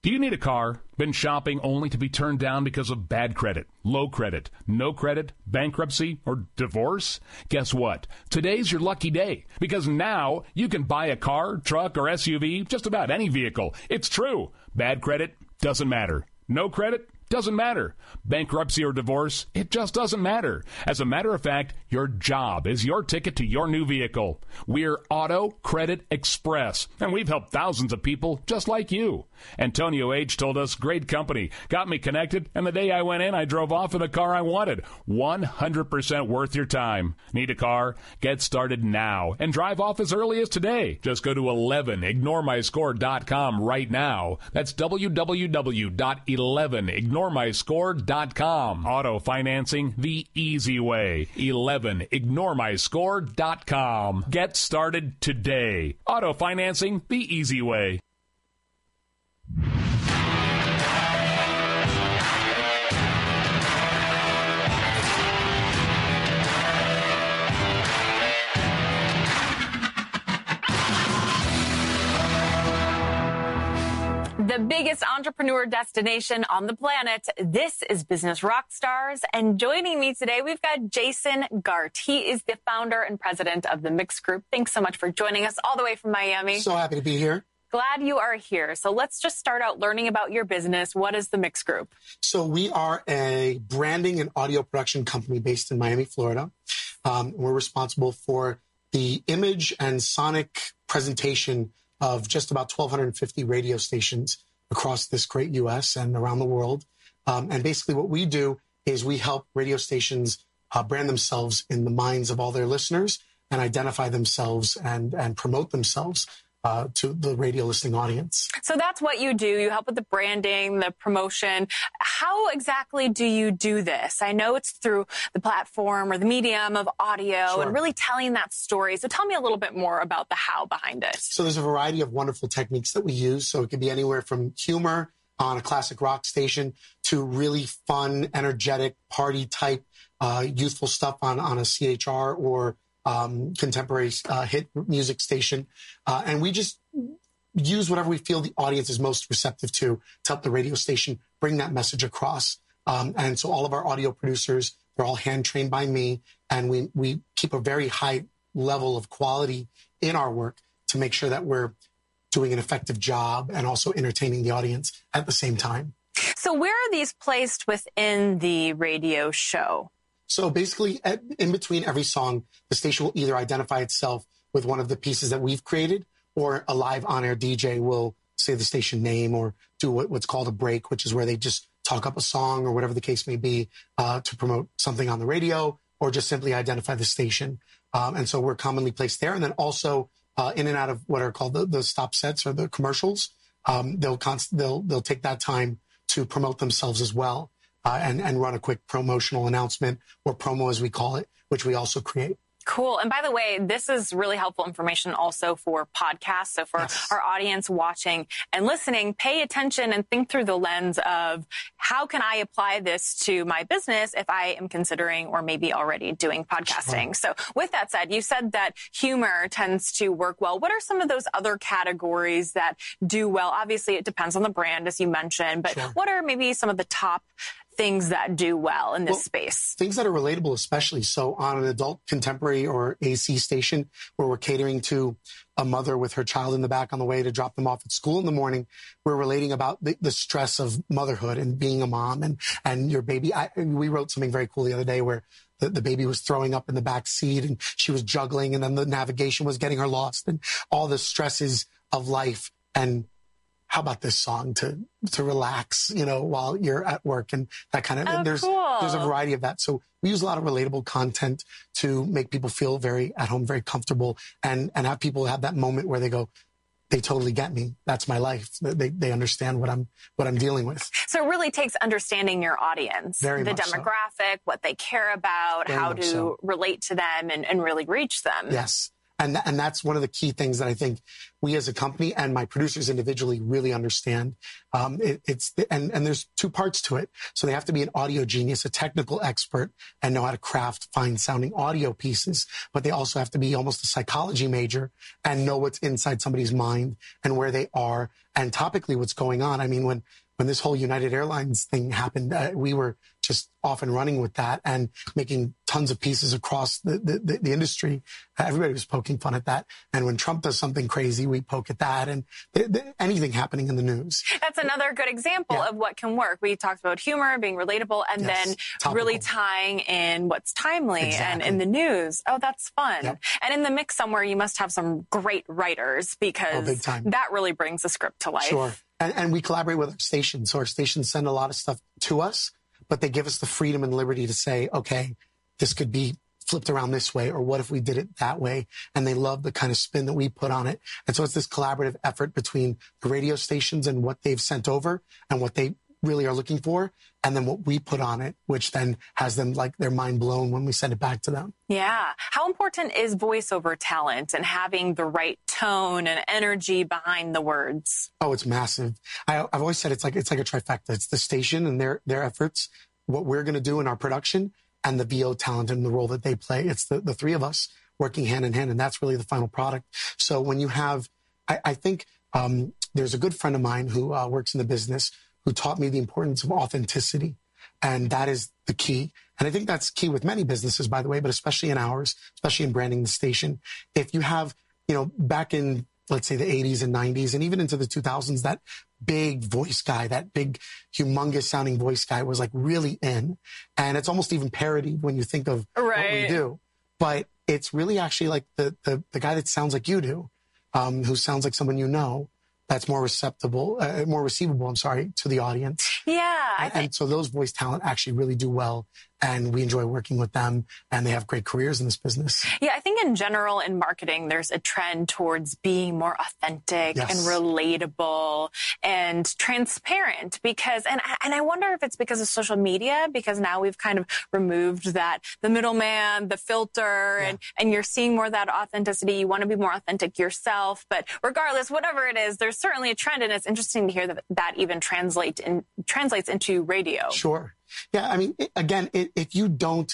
Do you need a car? Been shopping only to be turned down because of bad credit, low credit, no credit, bankruptcy, or divorce? Guess what? Today's your lucky day, because now you can buy a car, truck, or SUV, just about any vehicle. It's true. Bad credit doesn't matter. No credit doesn't matter. Bankruptcy or divorce, it just doesn't matter. As a matter of fact, your job is your ticket to your new vehicle. We're Auto Credit Express, and we've helped thousands of people just like you. Antonio H. told us, great company, got me connected, and the day I went in, I drove off in the car I wanted. 100% worth your time. Need a car? Get started now and drive off as early as today. Just go to 11ignoremyscore.com right now. That's www.11ignoremyscore.com. Auto financing the easy way. 11ignoremyscore.com. Get started today. Auto financing the easy way. The biggest entrepreneur destination on the planet. This is Business Rockstars. And joining me today, we've got Jason Gart. He is the founder and president of the Mix Group. Thanks so much for joining us all the way from Miami. So happy to be here. Glad you are here. So let's just start out learning about your business. What is the Mix Group? So we are a branding and audio production company based in Miami, Florida. We're responsible for the image and sonic presentation of just about 1,250 radio stations across this great U.S. and around the world. And basically what we do is we help radio stations brand themselves in the minds of all their listeners and identify themselves and promote themselves to the radio listening audience. So that's what you do. You help with the branding, the promotion. How exactly do you do this? I know it's through the platform or the medium of audio Sure. and really telling that story. So tell me a little bit more about the how behind it. So there's a variety of wonderful techniques that we use. So it could be anywhere from humor on a classic rock station to really fun, energetic, party type, youthful stuff on a CHR or contemporary hit music station. And we just use whatever we feel the audience is most receptive to help the radio station bring that message across. And so all of our audio producers, they're all hand trained by me. And we keep a very high level of quality in our work to make sure that we're doing an effective job and also entertaining the audience at the same time. So where are these placed within the radio show? So basically, in between every song, the station will either identify itself with one of the pieces that we've created, or a live on-air DJ will say the station name or do what's called a break, which is where they just talk up a song or whatever the case may be to promote something on the radio or just simply identify the station. And so we're commonly placed there. And then also in and out of what are called the stop sets or the commercials, they'll take that time to promote themselves as well. And run a quick promotional announcement, or promo as we call it, which we also create. Cool. And by the way, this is really helpful information also for podcasts. So for our audience watching and listening, pay attention and think through the lens of how can I apply this to my business if I am considering or maybe already doing podcasting. Sure. So with that said, you said that humor tends to work well. What are some of those other categories that do well? Obviously, it depends on the brand, as you mentioned, but what are maybe some of the top things that do well in this space? Things that are relatable, especially. So on an adult contemporary or AC station where we're catering to a mother with her child in the back on the way to drop them off at school in the morning, we're relating about the stress of motherhood and being a mom and your baby. We wrote something very cool the other day where the baby was throwing up in the back seat and she was juggling and then the navigation was getting her lost and all the stresses of life. And how about this song to relax, while you're at work and that kind of, there's a variety of that. So we use a lot of relatable content to make people feel very at home, very comfortable and have people have that moment where they go, they totally get me. That's my life. They understand what I'm dealing with. So it really takes understanding your audience, very the much demographic, what they care about, very how to relate to them and really reach them. Yes. And that's one of the key things that I think we as a company and my producers individually really understand. And there's two parts to it. So they have to be an audio genius, a technical expert, and know how to craft fine sounding audio pieces. But they also have to be almost a psychology major and know what's inside somebody's mind and where they are and topically what's going on. I mean, when this whole United Airlines thing happened, we were just off and running with that and making tons of pieces across the industry. Everybody was poking fun at that. And when Trump does something crazy, we poke at that and anything happening in the news. That's another good example of what can work. We talked about humor, being relatable, and then topical. Really tying in what's timely and in the news. Oh, that's fun. Yep. And in the mix somewhere, you must have some great writers because that really brings the script to life. Sure. And we collaborate with our stations. So our stations send a lot of stuff to us, but they give us the freedom and liberty to say, okay, this could be flipped around this way, or what if we did it that way? And they love the kind of spin that we put on it. And so it's this collaborative effort between the radio stations and what they've sent over and what they really are looking for, and then what we put on it, which then has them like their mind blown when we send it back to them. Yeah. How important is voiceover talent and having the right tone and energy behind the words? Oh, it's massive. I've always said it's like a trifecta. It's the station and their efforts, what we're going to do in our production, and the VO talent and the role that they play. It's the three of us working hand in hand, and that's really the final product. So when you have, I think there's a good friend of mine who works in the business who taught me the importance of authenticity. And that is the key. And I think that's key with many businesses, by the way, but especially in ours, especially in branding the station. If you have, back in, let's say, the 80s and 90s and even into the 2000s, that big voice guy, that big, humongous sounding voice guy was like really in. And it's almost even parodied when you think of what we do. But it's really actually like the guy that sounds like you do, who sounds like someone you know. That's more receivable, to the audience. Yeah. And so those voice talent actually really do well, and we enjoy working with them, and they have great careers in this business. Yeah, I think in general in marketing, there's a trend towards being more authentic and relatable and transparent because, and I wonder if it's because of social media, because now we've kind of removed that, the middleman, the filter, and you're seeing more of that authenticity. You want to be more authentic yourself, but regardless, whatever it is, there's certainly a trend, and it's interesting to hear that even translates into radio. Sure. Yeah. I mean, if you don't,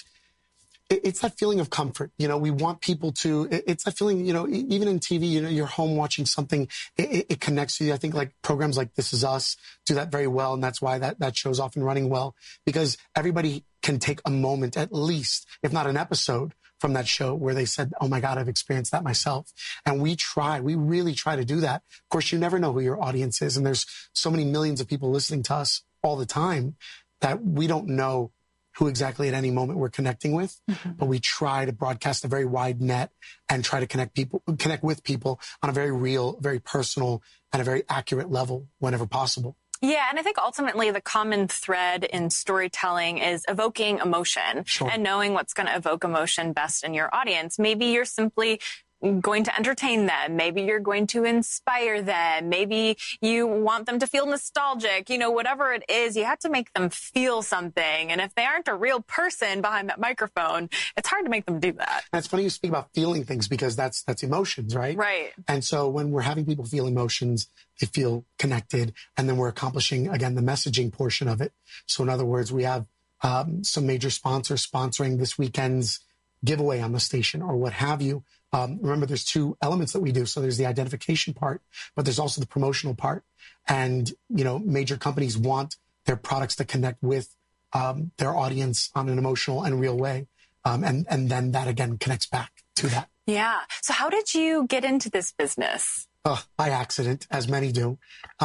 it's that feeling of comfort. We want people to, it's that feeling, even in TV, you're home watching something, it connects to you. I think like programs like This Is Us do that very well. And that's why that show's often running well, because everybody can take a moment at least, if not an episode from that show where they said, oh my God, I've experienced that myself. And we really try to do that. Of course, you never know who your audience is. And there's so many millions of people listening to us all the time that we don't know who exactly at any moment we're connecting with, but we try to broadcast a very wide net and try to connect with people on a very real, very personal, and a very accurate level whenever possible. Yeah, and I think ultimately the common thread in storytelling is evoking emotion and knowing what's going to evoke emotion best in your audience. Maybe you're simply going to entertain them. Maybe you're going to inspire them. Maybe you want them to feel nostalgic. Whatever it is, you have to make them feel something. And if they aren't a real person behind that microphone, it's hard to make them do that. And it's funny you speak about feeling things because that's emotions, right? Right. And so when we're having people feel emotions, they feel connected, and then we're accomplishing, again, the messaging portion of it. So in other words, we have some major sponsors sponsoring this weekend's giveaway on the station or what have you. Remember, there's two elements that we do. So there's the identification part, but there's also the promotional part. And, major companies want their products to connect with their audience on an emotional and real way. And then that, again, connects back to that. Yeah. So how did you get into this business? By accident, as many do.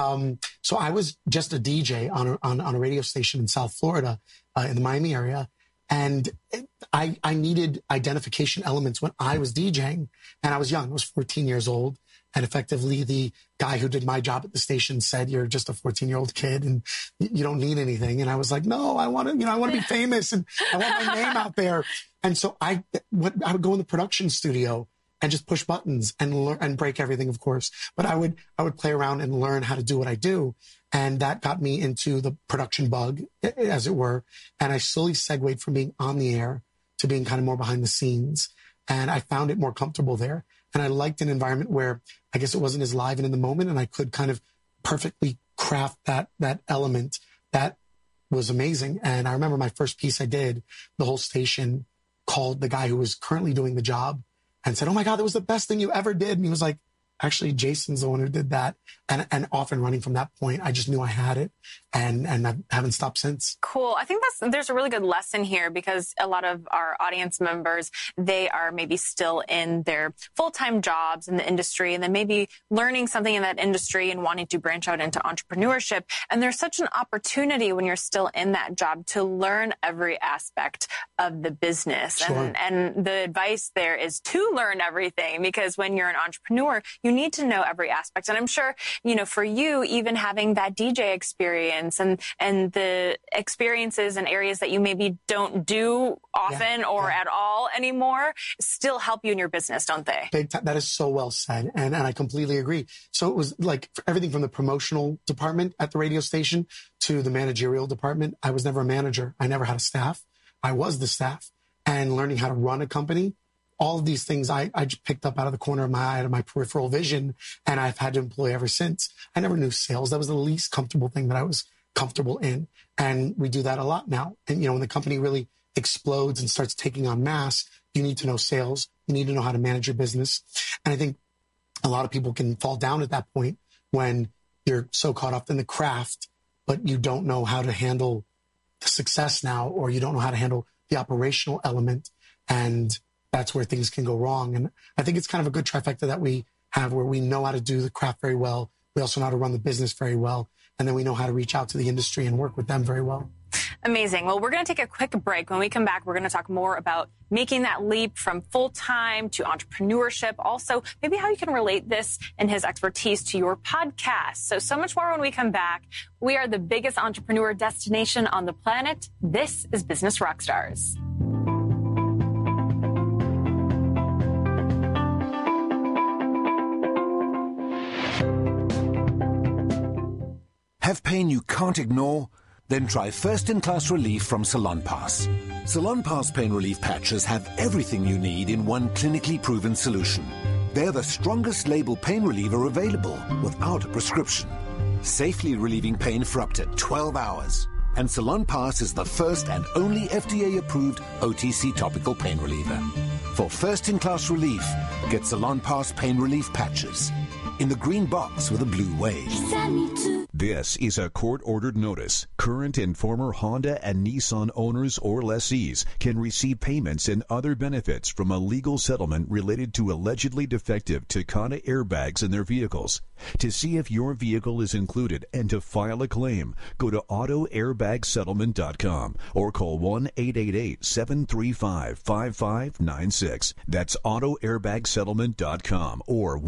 So I was just a DJ on a radio station in South Florida, in the Miami area. And I needed identification elements when I was DJing, and I was young. I was 14 years old. And effectively, the guy who did my job at the station said, "You're just a 14-year-old kid and you don't need anything." And I was like, "No, I want to be famous and I want my name out there." And so I would go in the production studio and just push buttons and learn and break everything, of course. But I would play around and learn how to do what I do. And that got me into the production bug, as it were. And I slowly segued from being on the air to being kind of more behind the scenes. And I found it more comfortable there. And I liked an environment where I guess it wasn't as live and in the moment, and I could kind of perfectly craft that element. That was amazing. And I remember my first piece I did, the whole station called the guy who was currently doing the job and said, "Oh my God, that was the best thing you ever did." And he was like, "Actually, Jason's the one who did that." And off and running from that point, I just knew I had it, and I haven't stopped since. Cool. I think there's a really good lesson here, because a lot of our audience members, they are maybe still in their full-time jobs in the industry, and then maybe learning something in that industry and wanting to branch out into entrepreneurship. And there's such an opportunity when you're still in that job to learn every aspect of the business. Sure. And the advice there is to learn everything, because when you're an entrepreneur, you need to know every aspect. And I'm sure, for you, even having that DJ experience and the experiences and areas that you maybe don't do often or at all anymore still help you in your business, don't they? Big time. That is so well said. And I completely agree. So it was like everything from the promotional department at the radio station to the managerial department. I was never a manager. I never had a staff. I was the staff. And learning how to run a company, all of these things I just picked up out of the corner of my eye, out of my peripheral vision, and I've had to employ ever since. I never knew sales. That was the least comfortable thing that I was comfortable in. And we do that a lot now. And, when the company really explodes and starts taking on mass, you need to know sales. You need to know how to manage your business. And I think a lot of people can fall down at that point when you're so caught up in the craft, but you don't know how to handle the success now, or you don't know how to handle the operational element. And that's where things can go wrong. And I think it's kind of a good trifecta that we have, where we know how to do the craft very well. We also know how to run the business very well. And then we know how to reach out to the industry and work with them very well. Amazing. Well, we're going to take a quick break. When we come back, we're going to talk more about making that leap from full-time to entrepreneurship. Also, maybe how you can relate this and his expertise to your podcast. So much more when we come back. We are the biggest entrepreneur destination on the planet. This is Business Rockstars. Have pain you can't ignore? Then try first-in-class relief from Salonpas. Salonpas pain relief patches have everything you need in one clinically proven solution. They're the strongest label pain reliever available without a prescription, safely relieving pain for up to 12 hours. And Salonpas is the first and only FDA-approved OTC topical pain reliever. For first-in-class relief, get Salonpas pain relief patches in the green box with a blue wave. This is a court-ordered notice. Current and former Honda and Nissan owners or lessees can receive payments and other benefits from a legal settlement related to allegedly defective Takata airbags in their vehicles. To see if your vehicle is included and to file a claim, go to AutoAirbagSettlement.com or call 1-888-735-5596. That's AutoAirbagSettlement.com or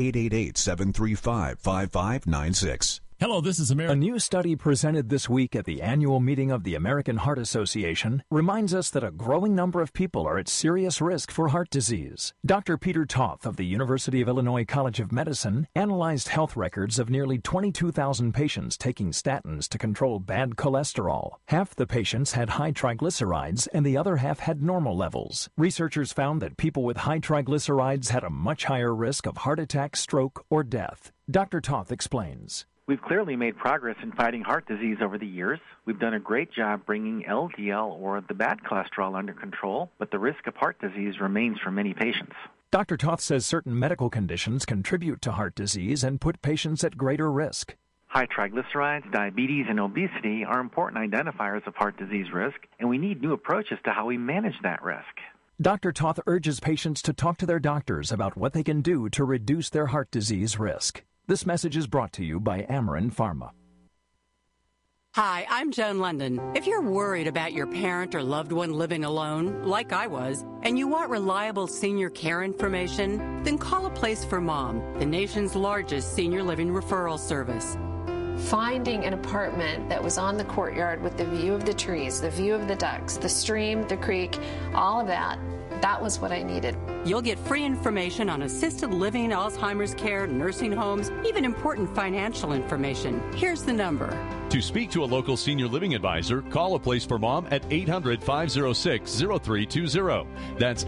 1-888-735-5596. Hello, this is America. A new study presented this week at the annual meeting of the American Heart Association reminds us that a growing number of people are at serious risk for heart disease. Dr. Peter Toth of the University of Illinois College of Medicine analyzed health records of nearly 22,000 patients taking statins to control bad cholesterol. Half the patients had high triglycerides and the other half had normal levels. Researchers found that people with high triglycerides had a much higher risk of heart attack, stroke, or death. Dr. Toth explains. We've clearly made progress in fighting heart disease over the years. We've done a great job bringing LDL, or the bad cholesterol, under control, but the risk of heart disease remains for many patients. Dr. Toth says certain medical conditions contribute to heart disease and put patients at greater risk. High triglycerides, diabetes, and obesity are important identifiers of heart disease risk, and we need new approaches to how we manage that risk. Dr. Toth urges patients to talk to their doctors about what they can do to reduce their heart disease risk. This message is brought to you by Amarin Pharma. Hi, I'm Joan London. If you're worried about your parent or loved one living alone, like I was, and you want reliable senior care information, then call A Place for Mom, the nation's largest senior living referral service. Finding an apartment that was on the courtyard with the view of the trees, the view of the ducks, the stream, the creek, all of that, that was what I needed. You'll get free information on assisted living, Alzheimer's care, nursing homes, even important financial information. Here's the number. To speak to a local senior living advisor, call A Place for Mom at 800-506-0320. That's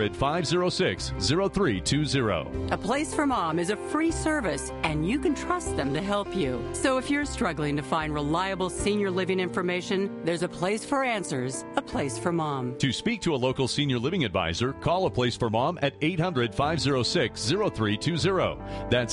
800-506-0320. A Place for Mom is a free service, and you can trust them to help you. So if you're struggling to find reliable senior living information, there's a place for answers, A Place for Mom. To speak to a local senior living advisor, call A Place for Mom at 800-506-0320. That's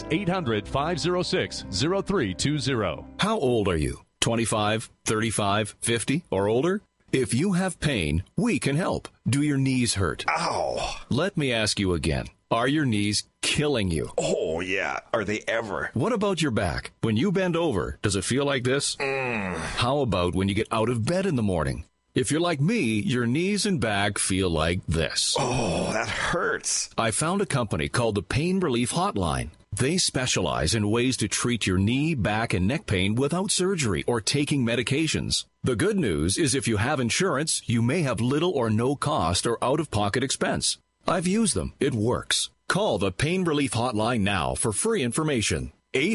800-506-0320. How old are you? 25, 35, 50, or older? If you have pain, we can help. Do your knees hurt? Ow! Let me ask you again. Are your knees killing you? Oh, yeah. Are they ever? What about your back? When you bend over, does it feel like this? How about when you get out of bed in the morning? If you're like me, your knees and back feel like this. Oh, that hurts. I found a company called the Pain Relief Hotline. They specialize in ways to treat your knee, back, and neck pain without surgery or taking medications. The good news is if you have insurance, you may have little or no cost or out-of-pocket expense. I've used them. It works. Call the Pain Relief Hotline now for free information.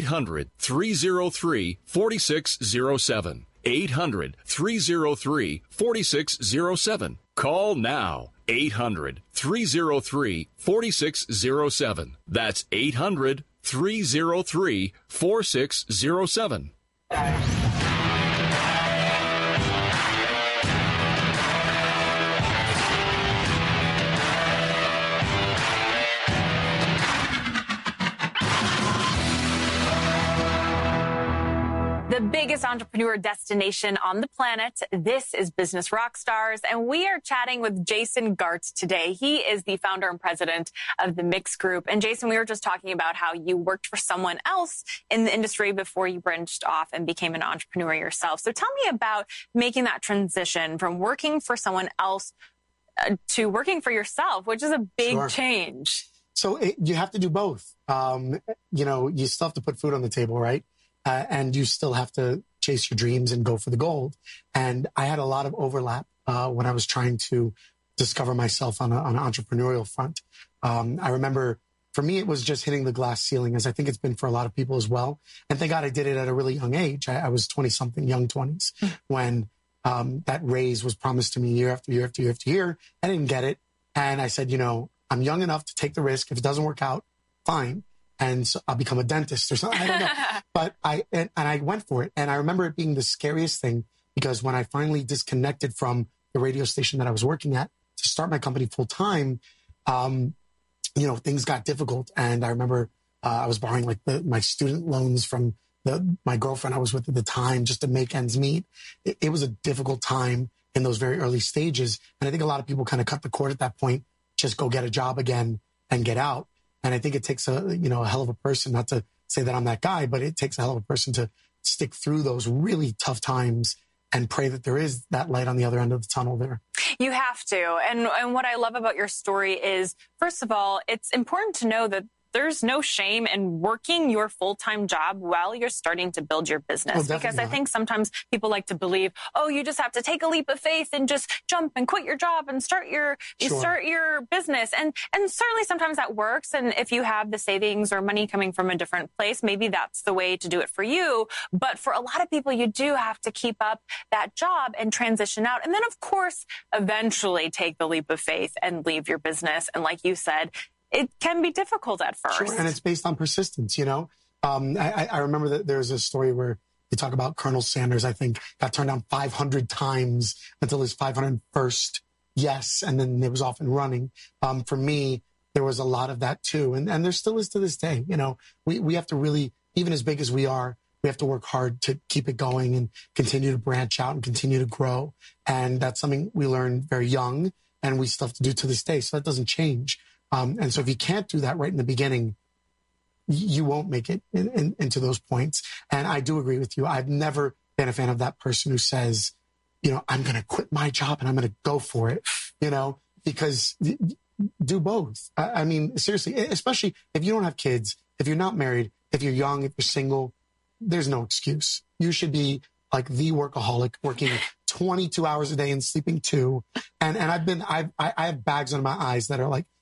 800-303-4607. 800-303-4607. Call now. 800-303-4607. That's 800-303-4607. The biggest entrepreneur destination on the planet. This is Business Rockstars, and we are chatting with Jason Gartz today. He is the founder and president of the Mix Group. And Jason, we were just talking about how you worked for someone else in the industry before you branched off and became an entrepreneur yourself. So tell me about making that transition from working for someone else to working for yourself, which is a big change. So you have to do both. You still have to put food on the table, right? And you still have to chase your dreams and go for the gold. And I had a lot of overlap when I was trying to discover myself on an entrepreneurial front. I remember for me, it was just hitting the glass ceiling, as I think it's been for a lot of people as well. And thank God I did it at a really young age. I was 20-something, young 20s, when that raise was promised to me year after year after year after year. I didn't get it. And I said, I'm young enough to take the risk. If it doesn't work out, fine. And so I'll become a dentist or something. I don't know. But I went for it. And I remember it being the scariest thing, because when I finally disconnected from the radio station that I was working at to start my company full time, things got difficult. And I remember I was borrowing my student loans from my girlfriend I was with at the time just to make ends meet. It was a difficult time in those very early stages. And I think a lot of people kind of cut the cord at that point, just go get a job again and get out. And I think it takes a hell of a person, not to say that I'm that guy, but it takes a hell of a person to stick through those really tough times and pray that there is that light on the other end of the tunnel there. You have to. And what I love about your story is, first of all, it's important to know that there's no shame in working your full-time job while you're starting to build your business. Because I think sometimes people like to believe, you just have to take a leap of faith and just jump and quit your job and start your business. And certainly sometimes that works. And if you have the savings or money coming from a different place, maybe that's the way to do it for you. But for a lot of people, you do have to keep up that job and transition out. And then, of course, eventually take the leap of faith and leave your business. And like you said, it can be difficult at first. Sure, and it's based on persistence, I remember that there's a story where they talk about Colonel Sanders, I think, got turned down 500 times until his 501st yes, and then it was off and running. For me, there was a lot of that too, and there still is to this day. We have to really, even as big as we are, we have to work hard to keep it going and continue to branch out and continue to grow. And that's something we learned very young, and we still have to do to this day, so that doesn't change. And so if you can't do that right in the beginning, you won't make it into those points. And I do agree with you. I've never been a fan of that person who says, I'm going to quit my job and I'm going to go for it, because do both. I mean, seriously, especially if you don't have kids, if you're not married, if you're young, if you're single, there's no excuse. You should be like the workaholic, working 22 hours a day and sleeping 2. And I have bags under my eyes that are like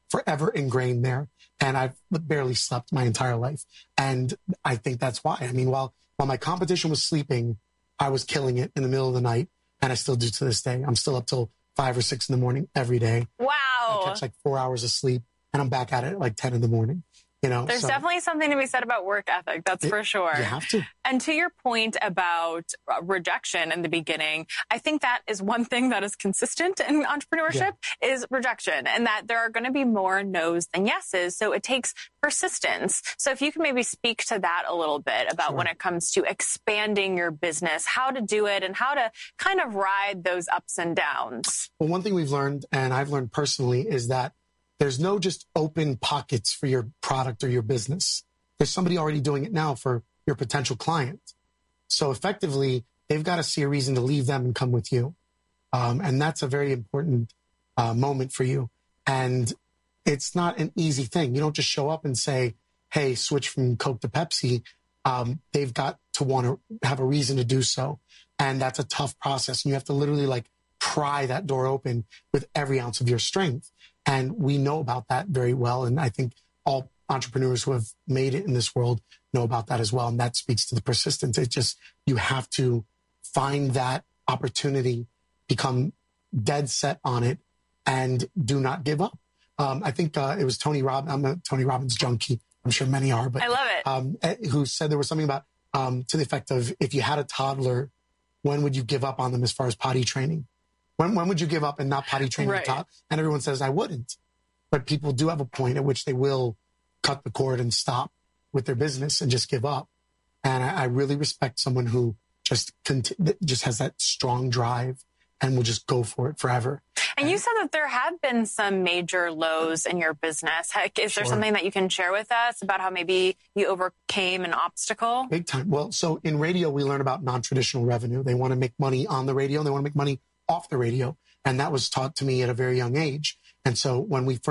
forever ingrained there. And I've barely slept my entire life. And I think that's why. I mean, while my competition was sleeping, I was killing it in the middle of the night. And I still do to this day. I'm still up till 5 or 6 in the morning every day. Wow. I catch like 4 hours of sleep and I'm back at it at like 10 in the morning. You know, there's definitely something to be said about work ethic. That's for sure. You have to. And to your point about rejection in the beginning, I think that is one thing that is consistent in entrepreneurship is rejection, and that there are going to be more no's than yeses. So it takes persistence. So if you can maybe speak to that a little bit about when it comes to expanding your business, how to do it and how to kind of ride those ups and downs. Well, one thing we've learned, and I've learned personally, is that there's no just open pockets for your product or your business. There's somebody already doing it now for your potential client. So effectively, they've got to see a reason to leave them and come with you. And that's a very important moment for you. And it's not an easy thing. You don't just show up and say, hey, switch from Coke to Pepsi. They've got to want to have a reason to do so. And that's a tough process. And you have to literally like pry that door open with every ounce of your strength. And we know about that very well. And I think all entrepreneurs who have made it in this world know about that as well. And that speaks to the persistence. It's just, you have to find that opportunity, become dead set on it, and do not give up. I think it was Tony Robbins. I'm a Tony Robbins junkie. I'm sure many are, but I love it. Who said there was something about to the effect of, if you had a toddler, when would you give up on them as far as potty training? When would you give up and not potty train your toddler? And everyone says, I wouldn't. But people do have a point at which they will cut the cord and stop with their business and just give up. And I really respect someone who just has that strong drive and will just go for it forever. And you said that there have been some major lows in your business. Is there something that you can share with us about how maybe you overcame an obstacle? Big time. Well, so in radio, we learn about non-traditional revenue. They want to make money on the radio. They want to make money off the radio. And that was taught to me at a very young age. And so when we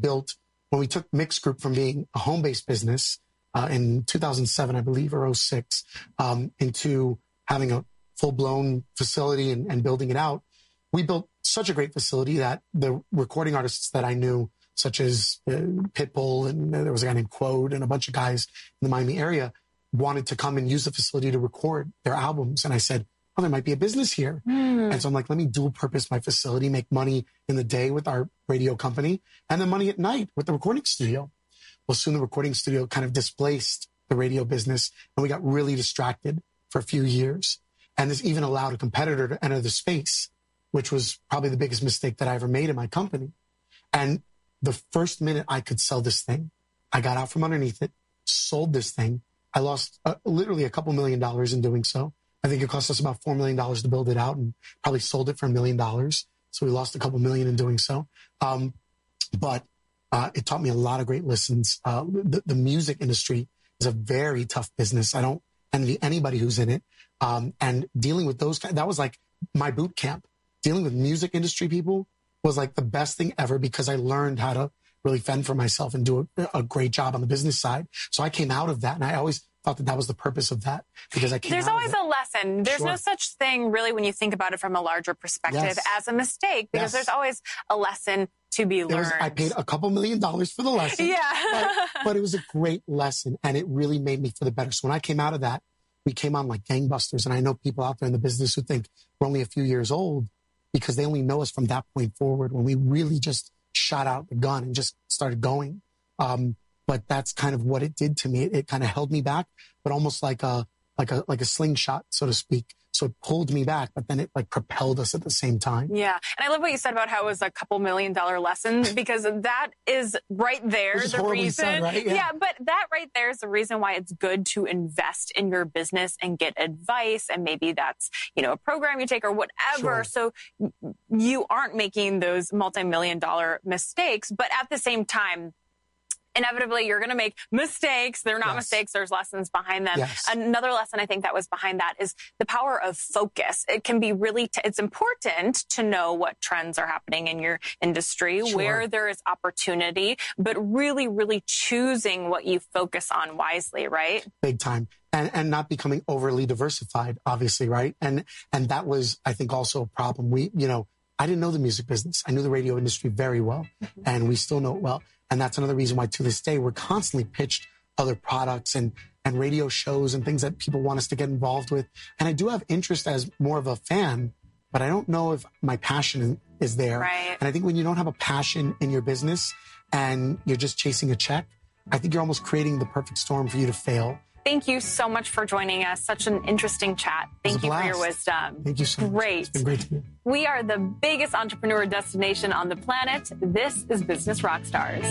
took Mix Group from being a home-based business in 2007, I believe, or 06, into having a full-blown facility and building it out, we built such a great facility that the recording artists that I knew, such as Pitbull, and there was a guy named Quode and a bunch of guys in the Miami area, wanted to come and use the facility to record their albums. And I said, oh, there might be a business here. And so I'm like, let me dual purpose my facility, make money in the day with our radio company, and then money at night with the recording studio. Well, soon the recording studio kind of displaced the radio business, and we got really distracted for a few years. And this even allowed a competitor to enter the space, which was probably the biggest mistake that I ever made in my company. And the first minute I could sell this thing, I got out from underneath it, sold this thing. I lost literally a couple $1 million in doing so. I think it cost us about $4 million to build it out, and probably sold it for $1 million. So we lost a couple million in doing so. But it taught me a lot of great lessons. The music industry is a very tough business. I don't envy anybody who's in it. And dealing with those guys, that was like my boot camp. Dealing with music industry people was like the best thing ever, because I learned how to really fend for myself and do a great job on the business side. So I came out of that, and I always thought that was the purpose of that, because I came There's always a lesson. There's no such thing really when you think about it from a larger perspective as a mistake, because there's always a lesson to be learned. I paid a couple $1 million for the lesson. But it was a great lesson, and it really made me for the better. So when I came out of that, we came on like gangbusters. And I know people out there in the business who think we're only a few years old because they only know us from that point forward, when we really just shot out the gun and just started going. But that's kind of what it did to me. It kind of held me back, but almost like a slingshot, so to speak. So it pulled me back, but then it like propelled us at the same time. Yeah. And I love what you said about how it was a couple $1 million lesson, because that is right there. Which is the reason. Said, right? Yeah, but that right there is the reason why it's good to invest in your business and get advice. And maybe that's, a program you take or whatever. Sure. So you aren't making those multi-million-dollar mistakes, but at the same time, inevitably, you're going to make mistakes. They're not mistakes. There's lessons behind them. Yes. Another lesson I think that was behind that is the power of focus. It can be really, it's important to know what trends are happening in your industry, where there is opportunity, but really, really choosing what you focus on wisely, right? Big time. And not becoming overly diversified, obviously, right? And that was, I think, also a problem. I didn't know the music business. I knew the radio industry very well, and we still know it well. And that's another reason why to this day, we're constantly pitched other products and radio shows and things that people want us to get involved with. And I do have interest as more of a fan, but I don't know if my passion is there. Right. And I think when you don't have a passion in your business and you're just chasing a check, I think you're almost creating the perfect storm for you to fail. Thank you so much for joining us. Such an interesting chat. Thank you for your wisdom. Thank you so much. Great. It's been great to be here. We are the biggest entrepreneur destination on the planet. This is Business Rockstars.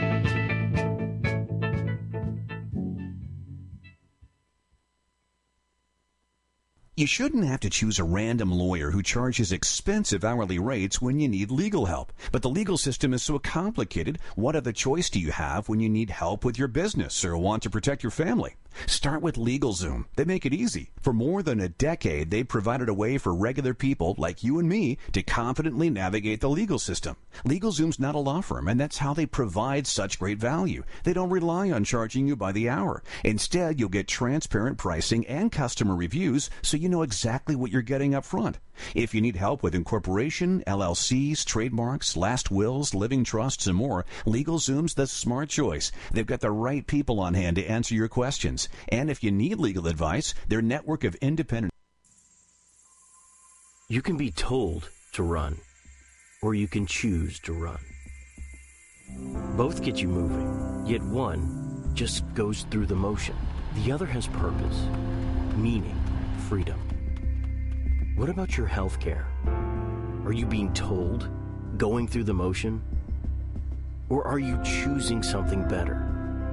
You shouldn't have to choose a random lawyer who charges expensive hourly rates when you need legal help. But the legal system is so complicated, what other choice do you have when you need help with your business or want to protect your family? Start with LegalZoom. They make it easy. For more than a decade, they've provided a way for regular people like you and me to confidently navigate the legal system. LegalZoom's not a law firm, and that's how they provide such great value. They don't rely on charging you by the hour. Instead, you'll get transparent pricing and customer reviews so you know exactly what you're getting up front. If you need help with incorporation, LLCs, trademarks, last wills, living trusts, and more, LegalZoom's the smart choice. They've got the right people on hand to answer your questions. And if you need legal advice, their network of independent... You can be told to run, or you can choose to run. Both get you moving, yet one just goes through the motion. The other has purpose, meaning, freedom. What about your health care? Are you being told, going through the motion? Or are you choosing something better?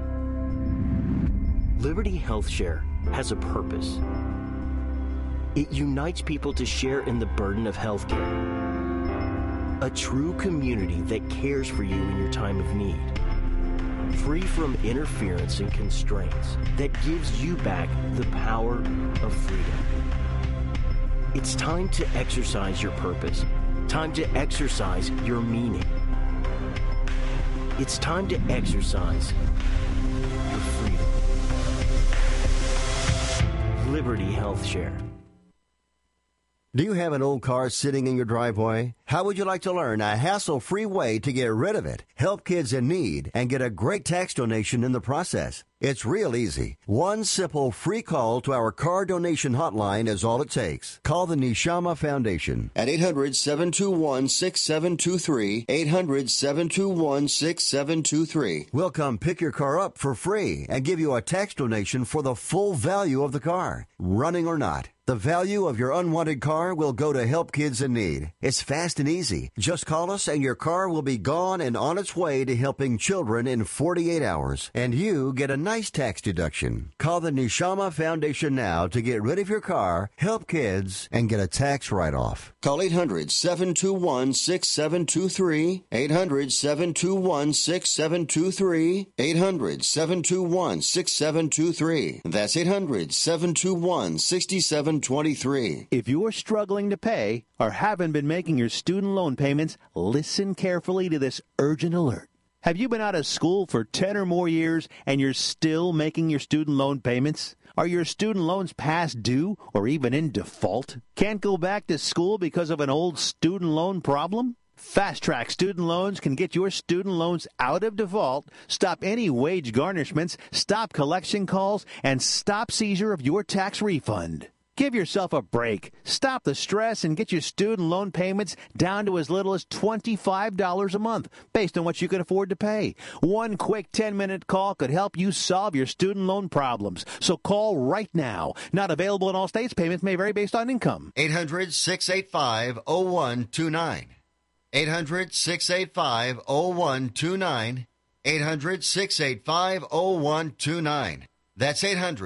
Liberty Health Share has a purpose. It unites people to share in the burden of health care. A true community that cares for you in your time of need. Free from interference and constraints that gives you back the power of freedom. It's time to exercise your purpose. Time to exercise your meaning. It's time to exercise your freedom. Liberty Health Share. Do you have an old car sitting in your driveway? How would you like to learn a hassle-free way to get rid of it, help kids in need, and get a great tax donation in the process? It's real easy. One simple free call to our car donation hotline is all it takes. Call the Neshama Foundation at 800-721-6723, 800-721-6723. We'll come pick your car up for free and give you a tax donation for the full value of the car, running or not. The value of your unwanted car will go to help kids in need. It's fast and easy. Just call us and your car will be gone and on its way to helping children in 48 hours. And you get a nice tax deduction. Call the Neshama Foundation now to get rid of your car, help kids, and get a tax write-off. Call 800-721-6723, 800-721-6723, 800-721-6723. That's 800-721-6723. If you're struggling to pay or haven't been making your student loan payments, listen carefully to this urgent alert. Have you been out of school for 10 or more years and you're still making your student loan payments? Are your student loans past due or even in default? Can't go back to school because of an old student loan problem? Fast Track Student Loans can get your student loans out of default, stop any wage garnishments, stop collection calls, and stop seizure of your tax refund. Give yourself a break. Stop the stress and get your student loan payments down to as little as $25 a month, based on what you can afford to pay. One quick 10-minute call could help you solve your student loan problems. So call right now. Not available in all states. Payments may vary based on income. 800-685-0129. 800-685-0129. 800-685-0129. That's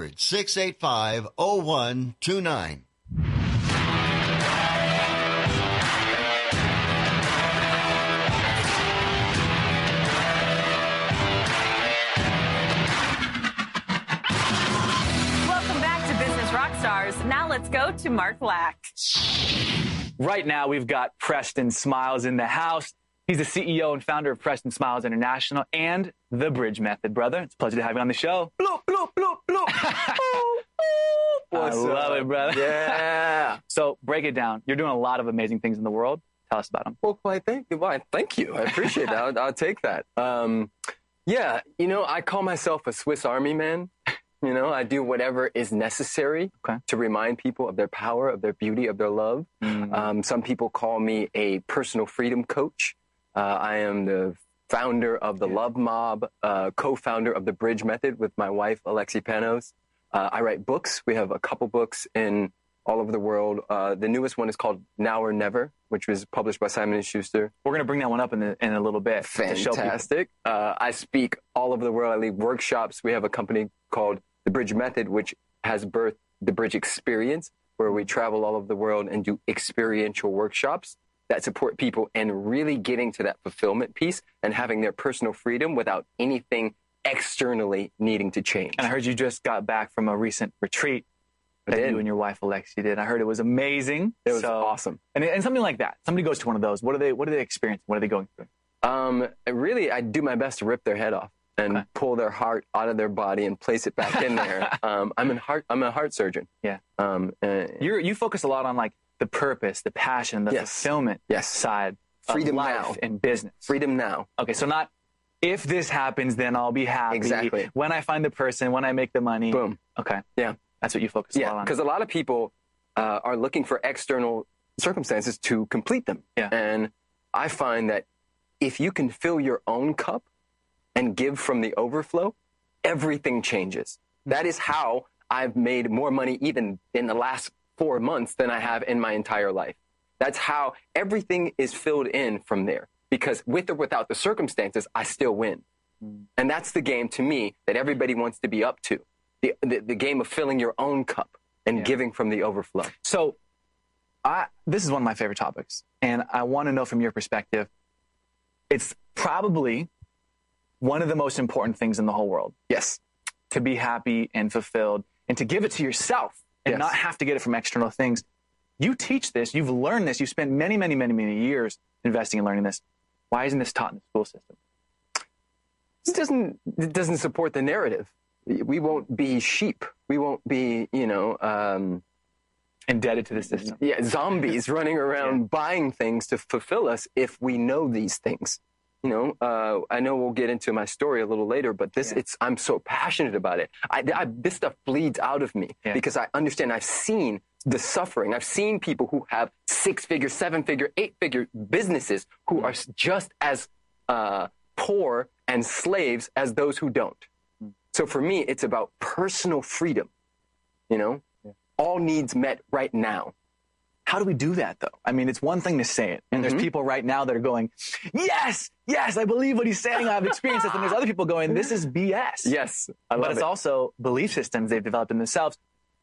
800-685-0129. Welcome back to Business Rockstars. Now let's go to Mark Lack. Right now, we've got Preston Smiles in the house. He's the CEO and founder of Preston Smiles International and The Bridge Method, brother. It's a pleasure to have you on the show. Bloop, bloop, bloop, bloop. I love it, brother. Yeah. So break it down. You're doing a lot of amazing things in the world. Tell us about them. Well, thank you. I appreciate that. I'll take that. Yeah, I call myself a Swiss Army man. I do whatever is necessary to remind people of their power, of their beauty, of their love. Some people call me a personal freedom coach. I am the founder of the Love Mob, co-founder of the Bridge Method with my wife, Alexi Panos. I write books. We have a couple books in all over the world. The newest one is called Now or Never, which was published by Simon & Schuster. We're going to bring that one up in a little bit. Fantastic. I speak all over the world. I lead workshops. We have a company called The Bridge Method, which has birthed the Bridge Experience, where we travel all over the world and do experiential workshops that support people and really getting to that fulfillment piece and having their personal freedom without anything externally needing to change. And I heard you just got back from a recent retreat that you and your wife Alexi did. I heard it was amazing. It was awesome. And something like that. Somebody goes to one of those. What do they experience? What are they going through? Really, I do my best to rip their head off and pull their heart out of their body and place it back in there. I'm a heart surgeon. Yeah. You focus a lot on like the purpose, the passion, the fulfillment side Freedom of life now. and business. Freedom now. Okay, so not if this happens, then I'll be happy. Exactly. When I find the person, when I make the money. Boom. Okay. Yeah. That's what you focus a lot on. Yeah, because a lot of people are looking for external circumstances to complete them. Yeah. And I find that if you can fill your own cup and give from the overflow, everything changes. That is how I've made more money even in the last 4 months than I have in my entire life. That's how everything is filled in from there. Because with or without the circumstances, I still win. And that's the game to me that everybody wants to be up to. The game of filling your own cup and giving from the overflow. So this is one of my favorite topics. And I want to know from your perspective, it's probably one of the most important things in the whole world. Yes. To be happy and fulfilled and to give it to yourself and not have to get it from external things. You teach this. You've learned this. You spent many, many, many, many years investing and learning this. Why isn't this taught in the school system? It doesn't support the narrative. We won't be sheep. We won't be, indebted to the system. Yeah, zombies running around buying things to fulfill us if we know these things. I know we'll get into my story a little later, but I'm so passionate about it. This stuff bleeds out of me because I understand. I've seen the suffering. I've seen people who have 6-figure, 7-figure, 8-figure businesses who are just as poor and slaves as those who don't. So for me, it's about personal freedom, all needs met right now. How do we do that, though? I mean, it's one thing to say it, and there's people right now that are going, yes, I believe what he's saying. I've experienced this. And there's other people going, this is BS. Yes, but it's also belief systems they've developed in themselves.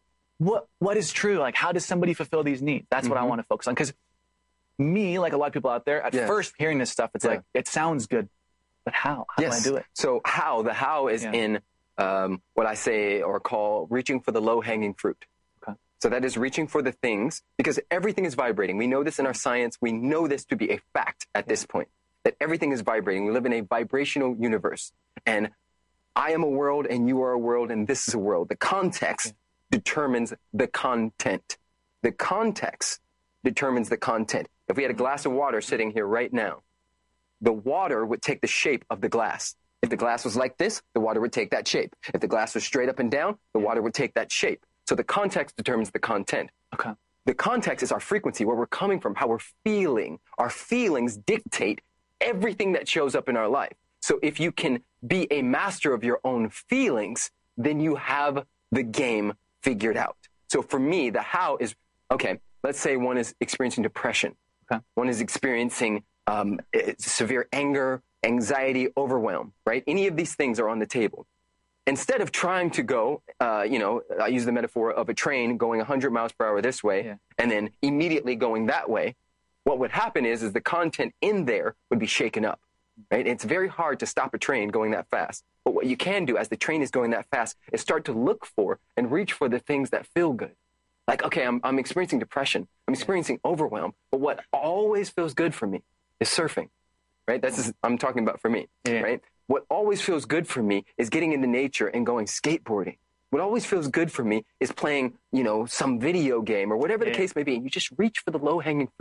What is true? Like, how does somebody fulfill these needs? That's what I want to focus on. Because me, like a lot of people out there, at first hearing this stuff, it's like, it sounds good, but how? How do I do it? So the how is in what I say or call reaching for the low-hanging fruit. Okay. So that is reaching for the things, because everything is vibrating. We know this in our science. We know this to be a fact at this point, that everything is vibrating. We live in a vibrational universe. And I am a world, and you are a world, and this is a world. The context determines the content. The context determines the content. If we had a glass of water sitting here right now, the water would take the shape of the glass. If the glass was like this, the water would take that shape. If the glass was straight up and down, the water would take that shape. So the context determines the content. Okay. The context is our frequency, where we're coming from, how we're feeling. Our feelings dictate everything that shows up in our life. So if you can be a master of your own feelings, then you have the game figured out. So for me, the how is, okay, let's say one is experiencing depression. Okay. One is experiencing severe anger, anxiety, overwhelm, right? Any of these things are on the table. Instead of trying to go, I use the metaphor of a train going 100 miles per hour this way and then immediately going that way, what would happen is the content in there would be shaken up, right? It's very hard to stop a train going that fast. But what you can do as the train is going that fast is start to look for and reach for the things that feel good. Like, okay, I'm experiencing depression. I'm experiencing overwhelm. But what always feels good for me is surfing, right? I'm talking about for me, right? What always feels good for me is getting into nature and going skateboarding. What always feels good for me is playing, some video game or whatever the case may be. And you just reach for the low-hanging fruit.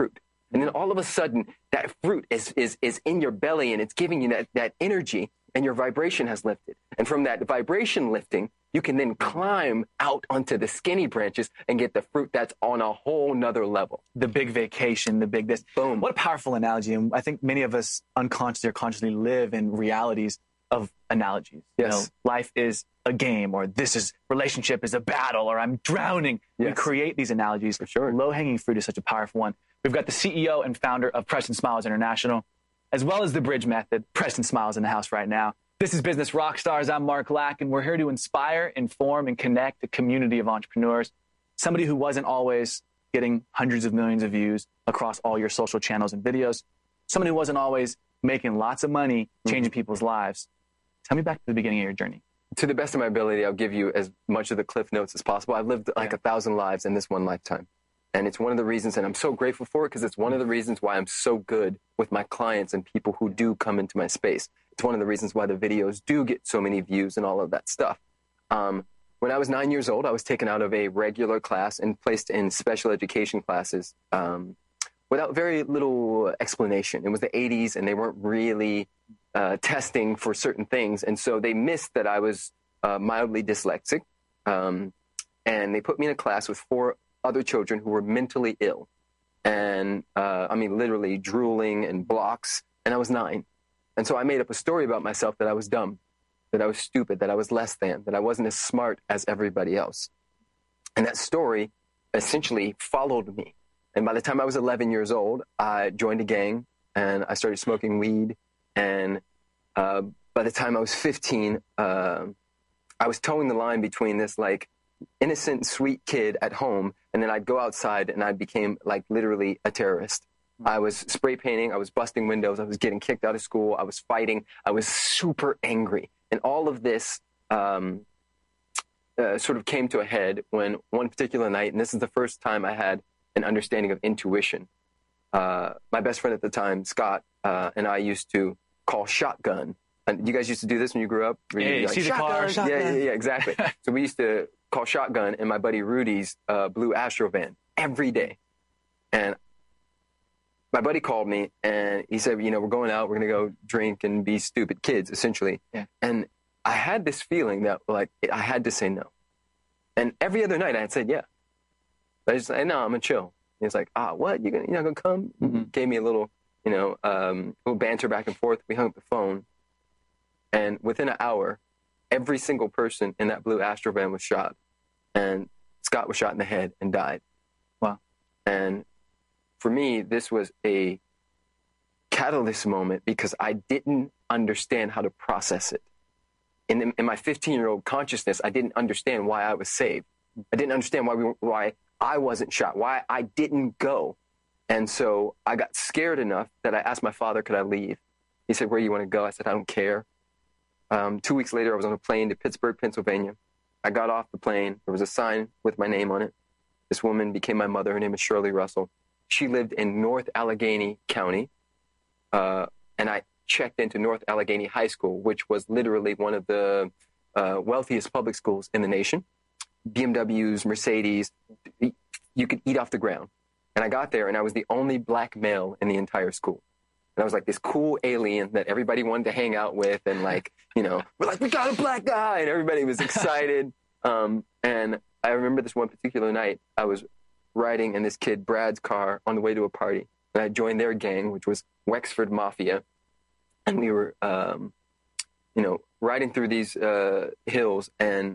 And then all of a sudden, that fruit is in your belly and it's giving you that energy, and your vibration has lifted. And from that vibration lifting, you can then climb out onto the skinny branches and get the fruit that's on a whole nother level. The big vacation, the big this. Boom. What a powerful analogy. And I think many of us unconsciously or consciously live in realities of analogies. Yes. You know, life is a game, or relationship is a battle, or I'm drowning. Yes. We create these analogies. For sure. Low-hanging fruit is such a powerful one. We've got the CEO and founder of Preston Smiles International, as well as the Bridge Method. Preston Smiles in the house right now. This is Business Rockstars. I'm Mark Lack, and we're here to inspire, inform, and connect a community of entrepreneurs. Somebody who wasn't always getting hundreds of millions of views across all your social channels and videos. Somebody who wasn't always making lots of money, changing people's lives. Tell me back to the beginning of your journey. To the best of my ability, I'll give you as much of the cliff notes as possible. I've lived like 1,000 lives in this one lifetime. And it's one of the reasons, and I'm so grateful for it, because it's one of the reasons why I'm so good with my clients and people who do come into my space. It's one of the reasons why the videos do get so many views and all of that stuff. When I was 9 years old, I was taken out of a regular class and placed in special education classes without very little explanation. It was the 80s, and they weren't really testing for certain things. And so they missed that I was mildly dyslexic. And they put me in a class with 4 other children who were mentally ill. And I mean, literally drooling and blocks. And I was 9. And so I made up a story about myself that I was dumb, that I was stupid, that I was less than, that I wasn't as smart as everybody else. And that story essentially followed me. And by the time I was 11 years old, I joined a gang and I started smoking weed. And by the time I was 15, I was towing the line between this like innocent, sweet kid at home, and then I'd go outside and I became like literally a terrorist. I was spray painting, I was busting windows, I was getting kicked out of school, I was fighting, I was super angry. And all of this sort of came to a head when one particular night, and this is the first time I had an understanding of intuition. My best friend at the time, Scott, and I used to call shotgun. And you guys used to do this when you grew up? Hey, like, see the car, shotgun. Yeah, exactly. So we used to call shotgun in my buddy Rudy's blue Astro van every day. And my buddy called me and he said, you know, we're going out, we're going to go drink and be stupid kids, essentially. Yeah. And I had this feeling that, like, I had to say no. And every other night I had said, yeah. But I just said, no, I'm going to chill. And he's like, what? You're not going to come? Mm-hmm. Gave me a little, little banter back and forth. We hung up the phone. And within an hour, every single person in that blue Astro van was shot. And Scott was shot in the head and died. Wow. And for me, this was a catalyst moment because I didn't understand how to process it. In my 15-year-old consciousness, I didn't understand why I was saved. I didn't understand why I wasn't shot, why I didn't go. And so I got scared enough that I asked my father, could I leave? He said, where do you want to go? I said, I don't care. 2 weeks later, I was on a plane to Pittsburgh, Pennsylvania. I got off the plane. There was a sign with my name on it. This woman became my mother. Her name is Shirley Russell. She lived in North Allegheny County. And I checked into North Allegheny High School, which was literally one of the wealthiest public schools in the nation. BMWs, Mercedes, you could eat off the ground. And I got there, and I was the only black male in the entire school. And I was like this cool alien that everybody wanted to hang out with. And like, we're like, we got a black guy. And everybody was excited. And I remember this one particular night, I was riding in this kid Brad's car on the way to a party. And I joined their gang, which was Wexford Mafia. And we were, riding through these hills. And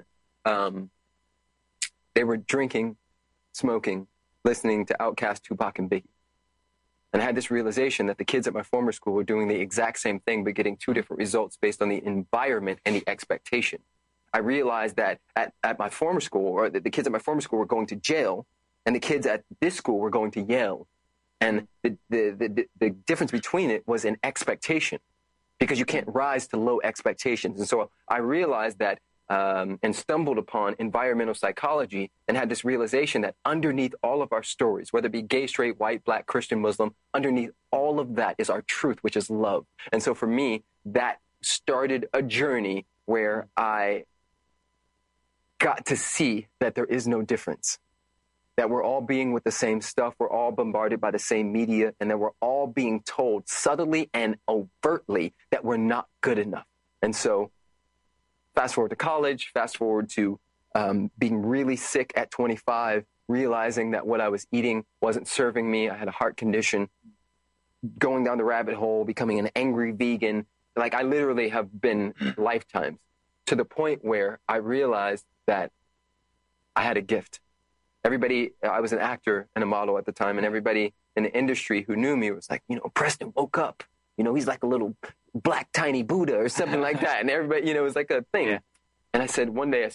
they were drinking, smoking, listening to Outkast, Tupac, and Biggie. And I had this realization that the kids at my former school were doing the exact same thing, but getting 2 different results based on the environment and the expectation. I realized that at my former school, or the kids at my former school were going to jail, and the kids at this school were going to Yale. And the difference between it was in expectation, because you can't rise to low expectations. And so I realized that and stumbled upon environmental psychology and had this realization that underneath all of our stories, whether it be gay, straight, white, black, Christian, Muslim, underneath all of that is our truth, which is love. And so for me, that started a journey where I got to see that there is no difference. that we're all being with the same stuff, we're all bombarded by the same media, and that we're all being told subtly and overtly that we're not good enough. And so fast forward to college, fast forward to being really sick at 25, realizing that what I was eating wasn't serving me. I had a heart condition, going down the rabbit hole, becoming an angry vegan. Like, I literally have been lifetimes, to the point where I realized that I had a gift. Everybody, I was an actor and a model at the time, and everybody in the industry who knew me was like, Preston woke up. He's like a little black tiny Buddha or something like that. And everybody, it was like a thing. Yeah. And I said, one day,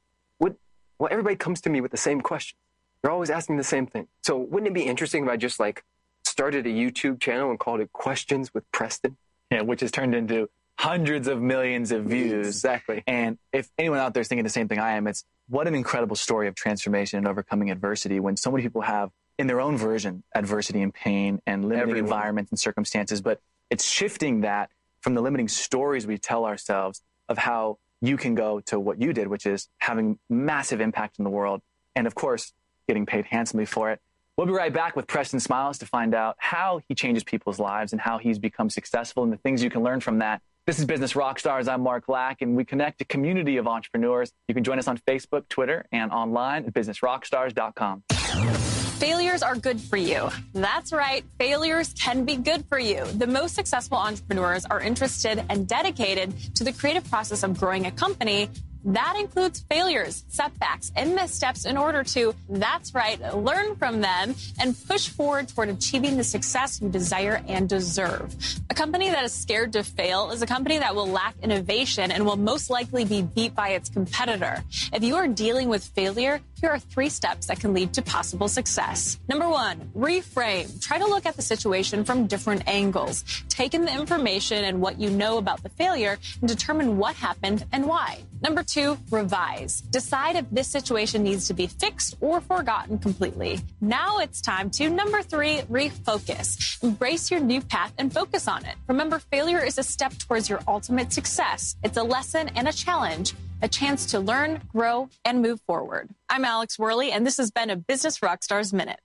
well, everybody comes to me with the same question. They're always asking the same thing. So wouldn't it be interesting if I just started a YouTube channel and called it Questions with Preston? Yeah, which has turned into hundreds of millions of views. Exactly. And if anyone out there is thinking the same thing I am, it's what an incredible story of transformation and overcoming adversity when so many people have, in their own version, adversity and pain and limiting environments and circumstances. But it's shifting that from the limiting stories we tell ourselves of how you can go to what you did, which is having massive impact in the world. And of course, getting paid handsomely for it. We'll be right back with Preston Smiles to find out how he changes people's lives and how he's become successful and the things you can learn from that. This is Business Rockstars. I'm Mark Lack, and we connect a community of entrepreneurs. You can join us on Facebook, Twitter, and online at businessrockstars.com. Failures are good for you. That's right. Failures can be good for you. The most successful entrepreneurs are interested and dedicated to the creative process of growing a company. That includes failures, setbacks, and missteps in order to, that's right, learn from them and push forward toward achieving the success you desire and deserve. A company that is scared to fail is a company that will lack innovation and will most likely be beat by its competitor. If you are dealing with failure, here are 3 steps that can lead to possible success. Number 1, reframe. Try to look at the situation from different angles. Take in the information and what you know about the failure and determine what happened and why. Number 2, revise. Decide if this situation needs to be fixed or forgotten completely. Now it's time to, number 3, refocus. Embrace your new path and focus on it. Remember, failure is a step towards your ultimate success. It's a lesson and a challenge, a chance to learn, grow, and move forward. I'm Alex Worley, and this has been a Business Rockstars Minute.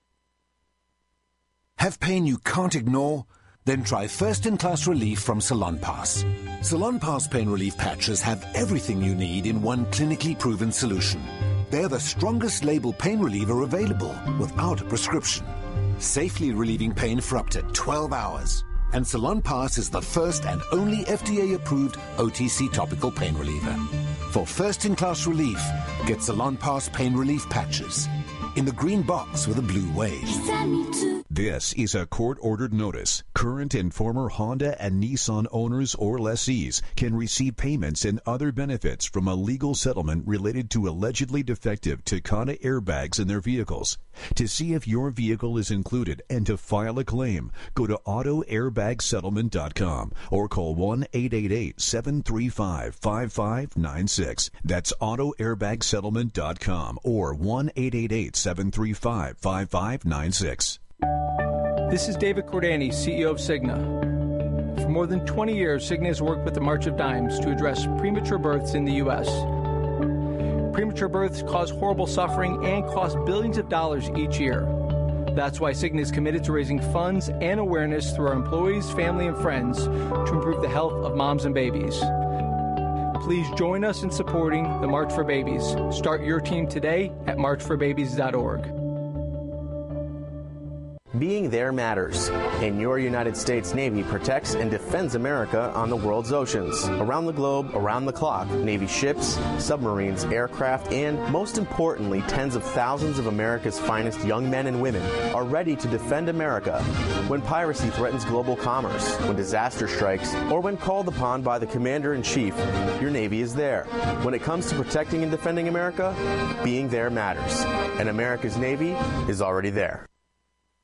Have pain you can't ignore? Then try first-in-class relief from Salonpas. Salonpas pain relief patches have everything you need in one clinically proven solution. They're the strongest label pain reliever available without a prescription, safely relieving pain for up to 12 hours. And Salonpas is the first and only FDA-approved OTC topical pain reliever. For first-in-class relief, get Salonpas pain relief patches in the green box with a blue wave. This is a court-ordered notice. Current and former Honda and Nissan owners or lessees can receive payments and other benefits from a legal settlement related to allegedly defective Takata airbags in their vehicles. To see if your vehicle is included and to file a claim, go to autoairbagsettlement.com or call 1-888-735-5596. That's autoairbagsettlement.com or 1-888-735-5596. This is David Cordani, CEO of Cigna. For more than 20 years, Cigna has worked with the March of Dimes to address premature births in the U.S. Premature births cause horrible suffering and cost billions of dollars each year. That's why Cigna is committed to raising funds and awareness through our employees, family, and friends to improve the health of moms and babies. Please join us in supporting the March for Babies. Start your team today at marchforbabies.org. Being there matters, and your United States Navy protects and defends America on the world's oceans. Around the globe, around the clock, Navy ships, submarines, aircraft, and, most importantly, tens of thousands of America's finest young men and women are ready to defend America when piracy threatens global commerce, when disaster strikes, or when called upon by the Commander-in-Chief. Your Navy is there. When it comes to protecting and defending America, being there matters, and America's Navy is already there.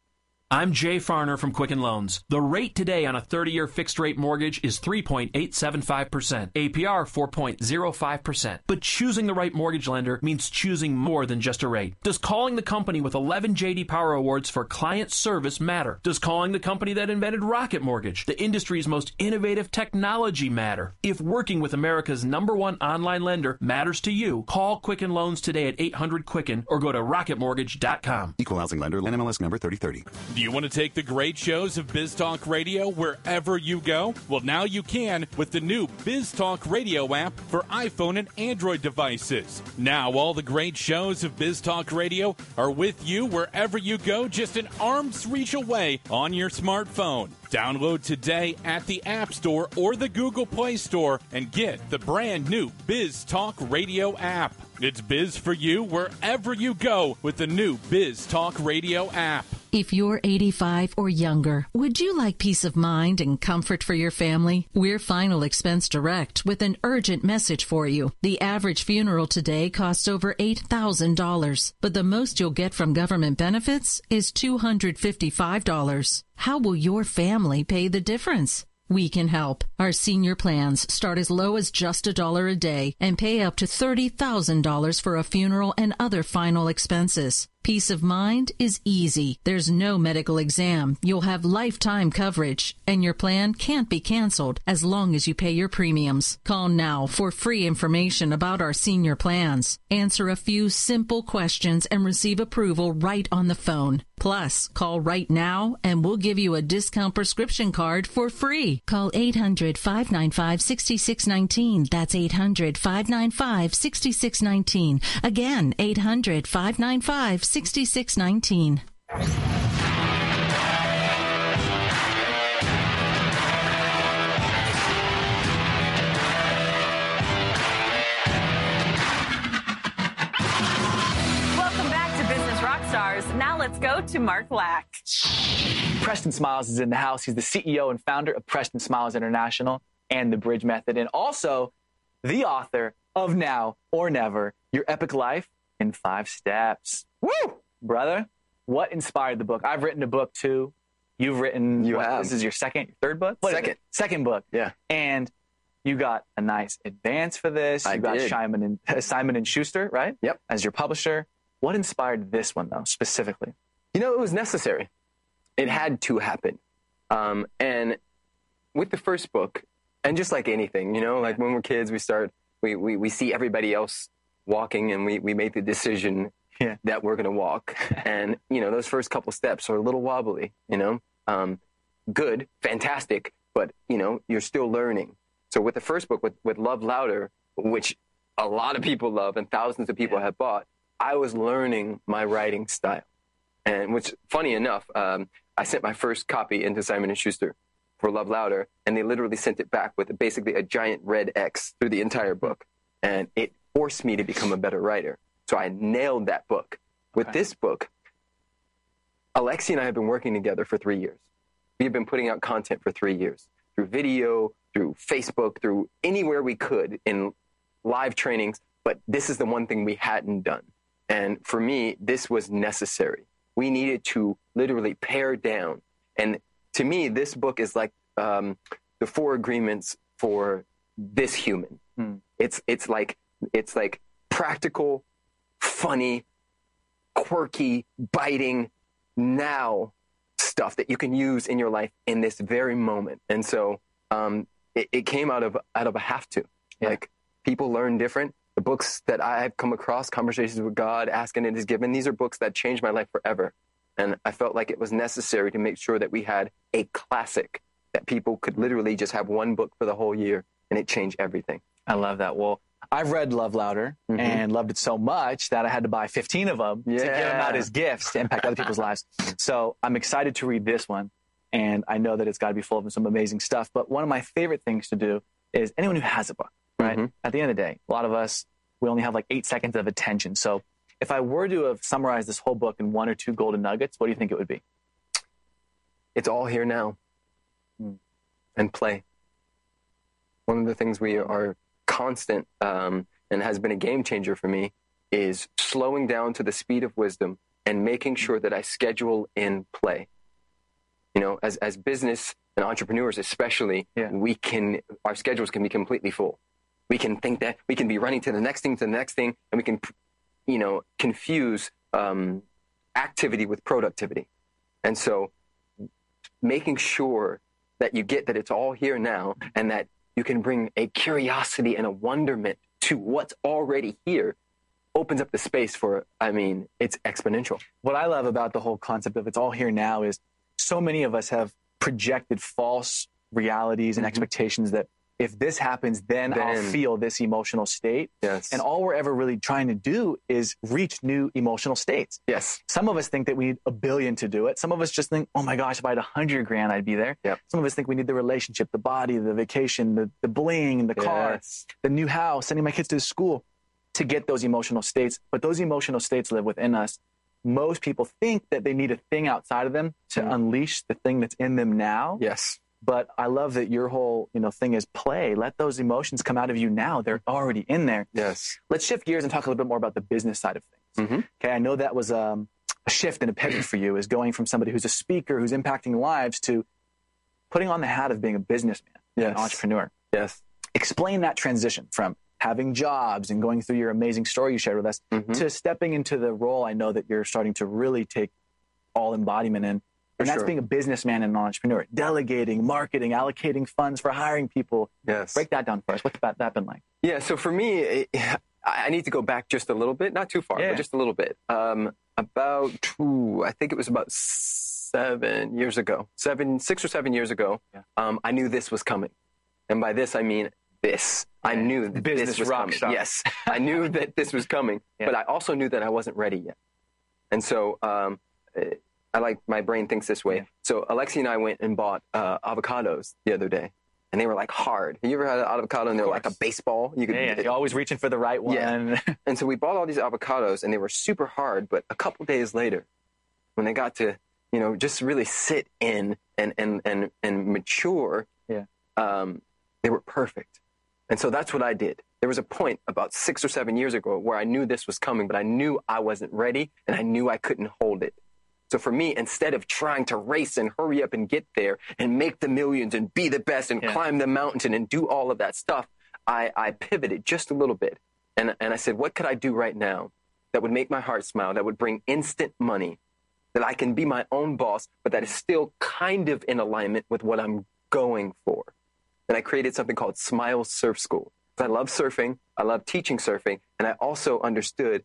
I'm Jay Farner from Quicken Loans. The rate today on a 30-year fixed-rate mortgage is 3.875%, APR 4.05%. But choosing the right mortgage lender means choosing more than just a rate. Does calling the company with 11 J.D. Power Awards for client service matter? Does calling the company that invented Rocket Mortgage, the industry's most innovative technology, matter? If working with America's #1 online lender matters to you, call Quicken Loans today at 800-QUICKEN or go to rocketmortgage.com. Equal housing lender, NMLS number 3030. Do you want to take the great shows of Biz Talk Radio wherever you go? Well, now you can with the new Biz Talk Radio app for iPhone and Android devices. Now all the great shows of Biz Talk Radio are with you wherever you go, just an arm's reach away on your smartphone. Download today at the App Store or the Google Play Store and get the brand new Biz Talk Radio app. It's biz for you wherever you go with the new Biz Talk Radio app. If you're 85 or younger, would you like peace of mind and comfort for your family? We're Final Expense Direct with an urgent message for you. The average funeral today costs over $8,000, but the most you'll get from government benefits is $255. How will your family pay the difference? We can help. Our senior plans start as low as just $1 a day and pay up to $30,000 for a funeral and other final expenses. Peace of mind is easy. There's no medical exam. You'll have lifetime coverage, and your plan can't be canceled as long as you pay your premiums. Call now for free information about our senior plans. Answer a few simple questions and receive approval right on the phone. Plus, call right now and we'll give you a discount prescription card for free. Call 800-595-6619. That's 800-595-6619. Again, 800-595-6619. Now let's go to Mark Lack. Preston Smiles is in the house. He's the CEO and founder of Preston Smiles International and the Bridge Method, and also the author of Now or Never, Your Epic Life in 5 Steps. Woo! Brother, what inspired the book? I've written a book too. You've written, this is your third book? Second book. Yeah. And you got a nice advance for this. You got Simon & Schuster, right? Yep. As your publisher. What inspired this one, though, specifically? You know, it was necessary. It had to happen. And with the first book, and just like anything, you know, like when we're kids, we see everybody else walking, and we make the decision that we're going to walk. And, you know, those first couple steps are a little wobbly, you know. Good, fantastic, but, you know, you're still learning. So with the first book, with Love Louder, which a lot of people love and thousands of people have bought, I was learning my writing style. And which, funny enough, I sent my first copy into Simon & Schuster for Love Louder, and they literally sent it back with basically a giant red X through the entire book. And it forced me to become a better writer. So I nailed that book. With this book, Alexi and I have been working together for 3 years. We have been putting out content for 3 years, through video, through Facebook, through anywhere we could in live trainings. But this is the one thing we hadn't done. And for me, this was necessary. We needed to literally pare down. And to me, this book is like the 4 agreements for this human. It's like practical, funny, quirky, biting, now stuff that you can use in your life in this very moment. And so it came out of a have to. Yeah. Like, people learn different. The books that I've come across, Conversations with God, Ask and It Is Given, these are books that changed my life forever. And I felt like it was necessary to make sure that we had a classic that people could literally just have one book for the whole year, and it changed everything. I love that. Well, I've read Love Louder and loved it so much that I had to buy 15 of them to give them out as gifts to impact other people's lives. So I'm excited to read this one, and I know that it's got to be full of some amazing stuff. But one of my favorite things to do is anyone who has a book, right? At the end of the day, a lot of us, we only have like 8 seconds of attention. So if I were to have summarized this whole book in 1 or 2 golden nuggets, what do you think it would be? It's all here now. And play. One of the things we are constant and has been a game changer for me is slowing down to the speed of wisdom and making sure that I schedule in play. You know, as business and entrepreneurs especially, our schedules can be completely full. We can think that we can be running to the next thing, and we can, you know, confuse activity with productivity. And so making sure that you get that it's all here now and that you can bring a curiosity and a wonderment to what's already here opens up the space for, I mean, it's exponential. What I love about the whole concept of it's all here now is so many of us have projected false realities and expectations that if this happens, then I'll feel this emotional state. Yes. And all we're ever really trying to do is reach new emotional states. Yes. Some of us think that we need $1 billion to do it. Some of us just think, oh my gosh, if I had $100,000, I'd be there. Yep. Some of us think we need the relationship, the body, the vacation, the bling, the car, the new house, sending my kids to school to get those emotional states. But those emotional states live within us. Most people think that they need a thing outside of them to unleash the thing that's in them now. Yes. But I love that your whole, thing is play. Let those emotions come out of you now. They're already in there. Yes. Let's shift gears and talk a little bit more about the business side of things. Okay, I know that was a shift and a pivot for you, is going from somebody who's a speaker, who's impacting lives, to putting on the hat of being a businessman, an entrepreneur. Yes. Explain that transition from having jobs and going through your amazing story you shared with us to stepping into the role I know that you're starting to really take all embodiment in. And that's being a businessman and an entrepreneur, delegating, marketing, allocating funds for hiring people. Yes. Break that down for us. What's that been like? Yeah, so for me, I need to go back just a little bit, not too far, but just a little bit. I think it was about 6 or 7 years ago, I knew this was coming. And by this, I mean this. I knew that this was coming. Yes, I knew that this was coming, but I also knew that I wasn't ready yet. And so my brain thinks this way. So Alexi and I went and bought avocados the other day, and they were like hard. Have you ever had an avocado and they're like a baseball? You're always reaching for the right one. Yeah. And so we bought all these avocados, and they were super hard, but a couple days later, when they got to, just really sit in and mature, they were perfect. And so that's what I did. There was a point about 6 or 7 years ago where I knew this was coming, but I knew I wasn't ready, and I knew I couldn't hold it. So for me, instead of trying to race and hurry up and get there and make the millions and be the best and climb the mountain and do all of that stuff, I pivoted just a little bit. And I said, what could I do right now that would make my heart smile, that would bring instant money, that I can be my own boss, but that is still kind of in alignment with what I'm going for? And I created something called Smile Surf School. I love surfing. I love teaching surfing. And I also understood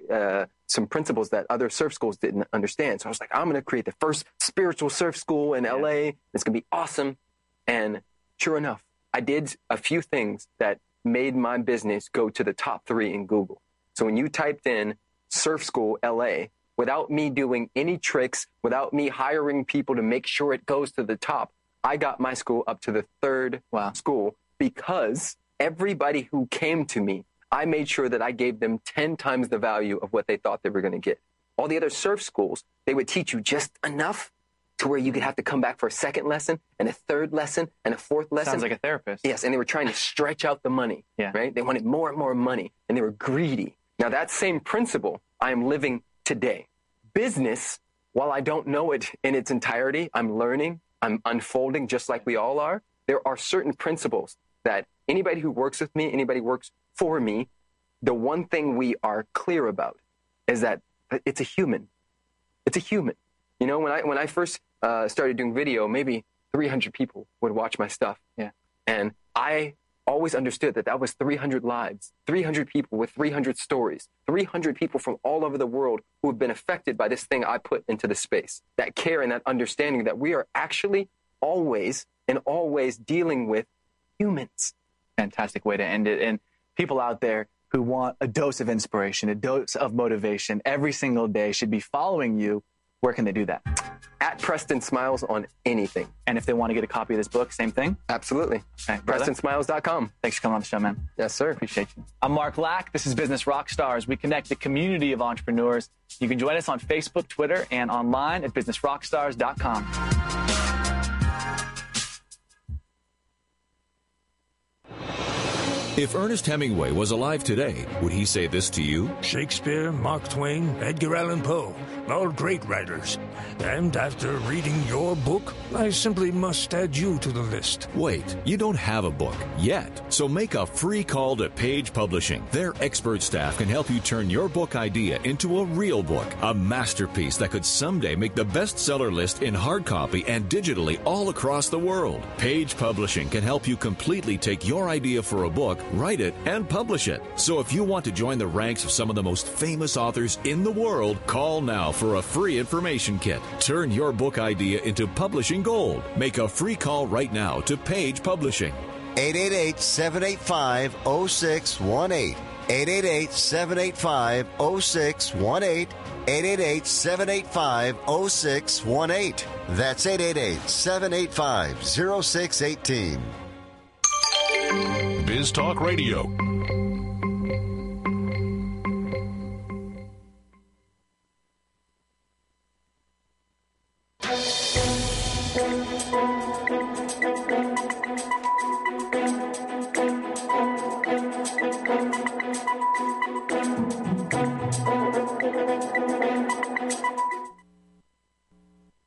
some principles that other surf schools didn't understand. So I was like, I'm going to create the first spiritual surf school in LA. It's going to be awesome. And sure enough, I did a few things that made my business go to the top 3 in Google. So when you typed in Surf School LA, without me doing any tricks, without me hiring people to make sure it goes to the top, I got my school up to the 3rd school because everybody who came to me, I made sure that I gave them 10 times the value of what they thought they were going to get. All the other surf schools, they would teach you just enough to where you could have to come back for a 2nd lesson and a 3rd lesson and a 4th lesson. Sounds like a therapist. Yes, and they were trying to stretch out the money, right? They wanted more and more money, and they were greedy. Now, that same principle I am living today. Business, while I don't know it in its entirety, I'm learning, I'm unfolding just like we all are. There are certain principles that anybody who works with me, anybody who works for me, the one thing we are clear about is that it's a human. It's a human. When I first started doing video, maybe 300 people would watch my stuff. Yeah. And I always understood that was 300 lives, 300 people with 300 stories, 300 people from all over the world who have been affected by this thing I put into the space. That care and that understanding that we are actually always and always dealing with humans. Fantastic way to end it. And people out there who want a dose of inspiration, a dose of motivation every single day should be following you. Where can they do that? At Preston Smiles on anything. And if they want to get a copy of this book, same thing? Absolutely. Okay, PrestonSmiles.com. Thanks for coming on the show, man. Yes, sir. Appreciate you. I'm Mark Lack. This is Business Rockstars. We connect the community of entrepreneurs. You can join us on Facebook, Twitter, and online at businessrockstars.com. If Ernest Hemingway was alive today, would he say this to you? Shakespeare, Mark Twain, Edgar Allan Poe, all great writers. And after reading your book, I simply must add you to the list. Wait, you don't have a book yet. So make a free call to Page Publishing. Their expert staff can help you turn your book idea into a real book, a masterpiece that could someday make the bestseller list in hard copy and digitally all across the world. Page Publishing can help you completely take your idea for a book, write it, and publish it. So if you want to join the ranks of some of the most famous authors in the world, call now for a free information kit. Turn your book idea into publishing gold. Make a free call right now to Page Publishing. 888-785-0618. 888-785-0618. 888-785-0618. That's 888-785-0618. Biz Talk Radio,